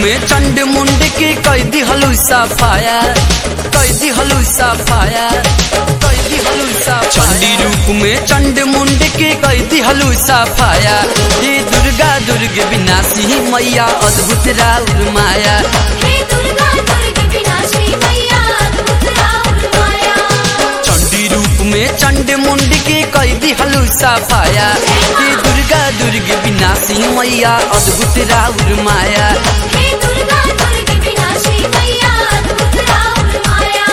में चंड मुंड के कैदी हलू सफाया, कैदी हलू सफाया, कैदी हलू सफाया। चंडी रूप में चंड मुंड के कैदी हलू सफाया। हे दुर्गा दुर्ग विनाशी मैया अद्भुत राउर माया। हे दुर्गा दुर्ग विनाशी मैया अद्भुत राउर माया। चंडी रूप में चंड मुंड के कैदी हलू सफाया। हे दुर्गा दुर्ग विनाशी मैया अद्भुत राउर माया। हे दुर्गा दुर्ग विनाशी मैया अद्भुत राउर माया।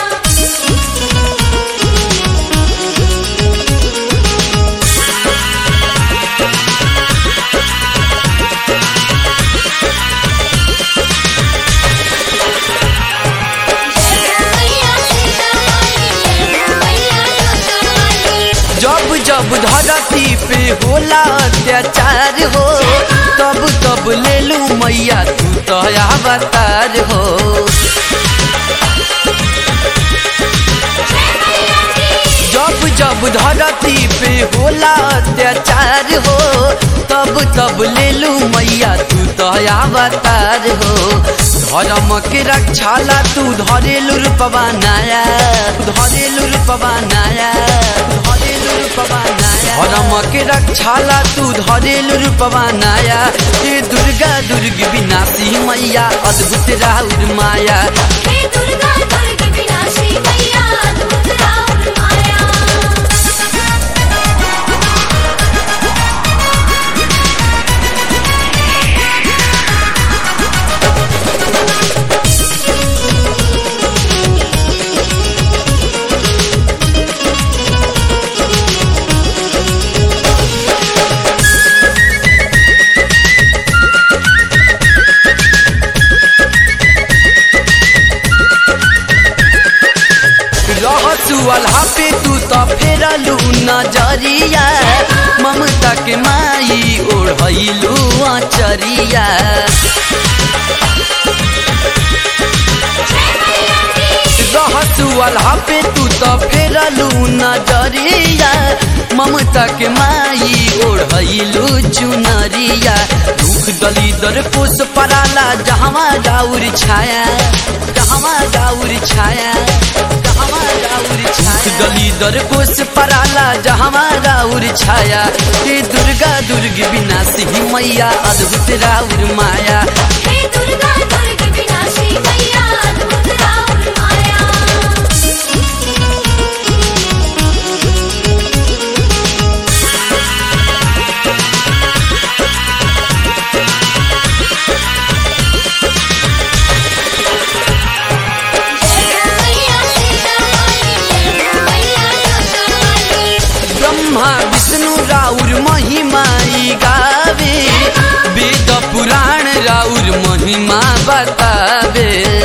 जब जब धरती पे होला अत्याचार हो, तब तब ले लू मैया तू तो अवतार हो। जब जब धरती पे होला अत्याचार हो, तब तब ले लू मैया तू तो अवतार हो। धर्म के रक्षा ला तू धरेलू रूपवा नया, धरेलू रूपवा नया, धरेलू रूपवा नया। धर्म के रक्षा ला तू धरेलू रूपवा नया। हे दुर्गा दुर्ग विनाशी मैया अद्भुत राउर माया। हे दुर्गा दुर्ग विनाशी मैया अद्भुत राउर माया। अल्लाह पे तू तो फेरलू नजरिया। ममता के माई ओढ़लू आचरिया। रहसू अल्लाह पे तू तो फेरलू नजरिया। ममता के माई ओढ़लू चुनरिया। दुख दलिदर पोस पराला जहवा राउर छाया, जहवा राउर छाया, जहवा राउर छाया। दलिदर पोस पराला जहवा राउर छाया। हे दुर्गा दुर्ग विनाशी मैया अद्भुत राउर माया। हे दुर्गा दुर्ग विनाशी मैया अद्भुत राउर माया। ब्रह्मा विष्णु राउर महिमाई गावे। वेद पुराण राउर महिमा बतावे।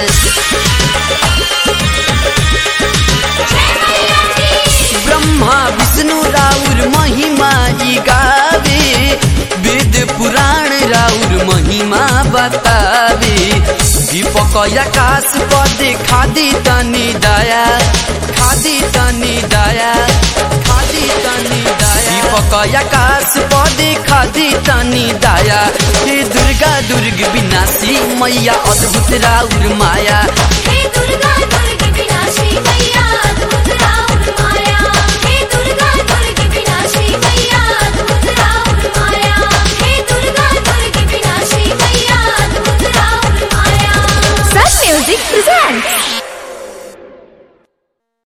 ब्रह्मा विष्णु राउर महिमाई गावे। वेद पुराण राउर महिमा बतावे। दीपक आकाश पदे खादी तनी दया, खादी तनी दया, खादी तनी दया। दीपक आकाश पदे खादी तनी दया। हे दुर्गा दुर्ग विनाशी मैया अद्भुत राउर माया। हे दुर्गा दुर्ग